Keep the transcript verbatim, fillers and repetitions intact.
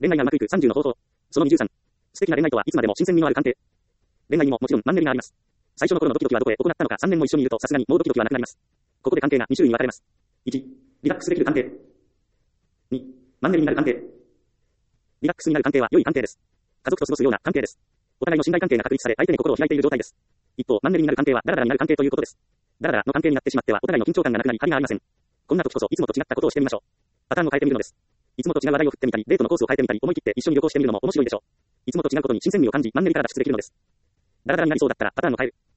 恋愛がうまくいくさんじゅうの方法。そのにじゅうさん。素敵な恋愛とはいつまでも新鮮味のある関係。恋愛にももちろんマンネリがあります。最初の頃のドキドキはどこへ行ったのかさんねんも一緒にいるとさすがにもうドキドキはなくなります。ここで関係がに種類に分かれます。いち、リラックスできる関係。に、マンネリになる関係。リラックスになる関係は良い関係です。家族と過ごすような関係です。お互いの信頼関係が確立され相手に心を開いている状態です。一方、マンネリになる関係はダラダラになる関係ということです。ダラダラの関係になってしまってはお互いの緊張感がなくなり張りがありません。こんな時こそいつもと違ったことをしてみましょう。パターンを変えてみるのです。いつもと違う話題を振ってみたり、デートのコースを変えてみたり、思い切って一緒に旅行してみるのも面白いでしょう。いつもと違うことに新鮮味を感じ、マンネリから脱出できるのです。ダラダラになりそうだったらパターンを変える。